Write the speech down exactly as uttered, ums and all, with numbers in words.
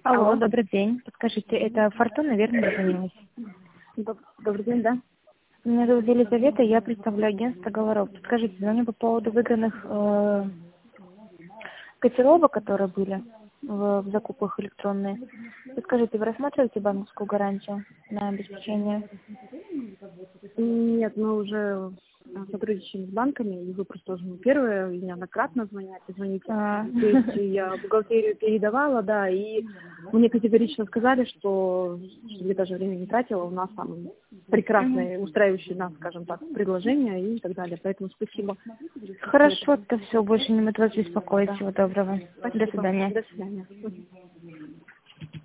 Алло, Алло. добрый день. Подскажите, это Фортуна, верно, дозвонилась? Доб- Добрый день, да? Меня зовут Елизавета, я представляю агентство «Говоров». Подскажите, звоню по поводу выданных э, котировок, которые были в, в закупках электронные. Подскажите, вы рассматриваете банковскую гарантию на обеспечение? Нет, мы уже э, сотрудничаем с банками, и вы просто уже не первые, и неоднократно звонят, звоните. А, То есть я бухгалтерию передавала, да, и мне категорично сказали, что, чтобы я даже время не тратила, у нас там мгм. прекрасные, устраивающие нас, скажем так, предложения и так далее. Поэтому спасибо. Хорошо, то все, больше не буду вас беспокоить. Да. Всего доброго. До Спасибо. свидания. До свидания.